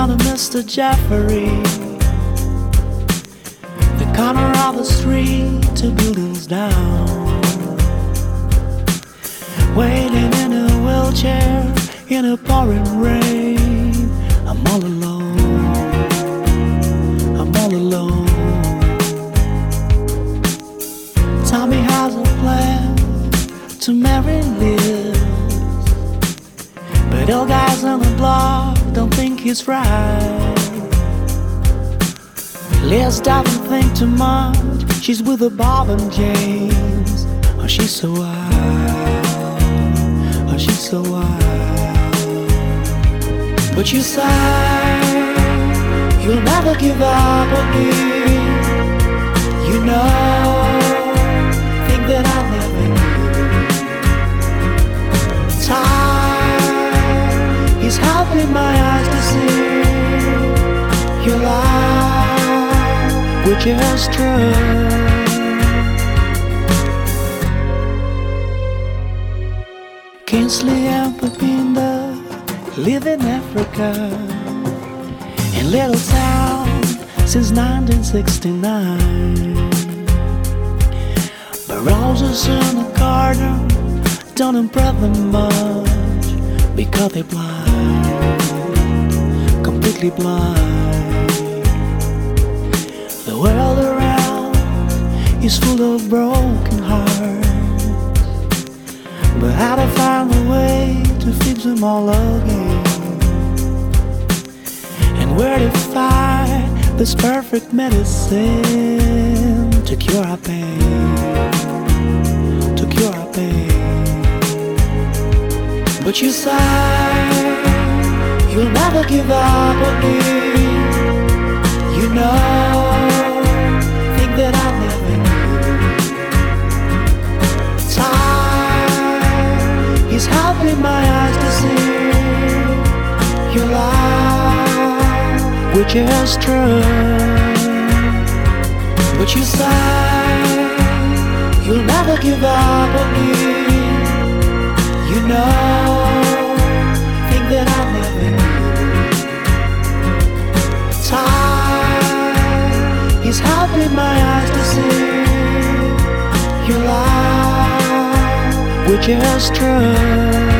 down to Mr. Jeffrey, the corner of the street, 2 buildings down. Waiting in a wheelchair in a pouring rain. I'm all alone, I'm all alone. Tommy has a plan to marry Liz, but all guys on the block don't think he's right. Liz doesn't think too much, she's with a Bob and James. Oh, she's so wild, oh, she's so wild. But you say you'll never give up on me. You know, think that I never knew. Time is helping my eyes to see your life, which is true. Kingsley and Pepinda live in Africa, in little town since 1969. But roses in the garden don't impress them much, because they're blind, completely blind. The world around is full of broken hearts, but how to find a way to fix them all again, and where to find this perfect medicine to cure our pain, to cure our pain. But you say you'll never give up on me. You know, think that I never knew. Time is helping my eyes to see your life, which is true. But you say you'll never give up on me. You know, think that I never knew. Time is helping my eyes to see your life, which is true.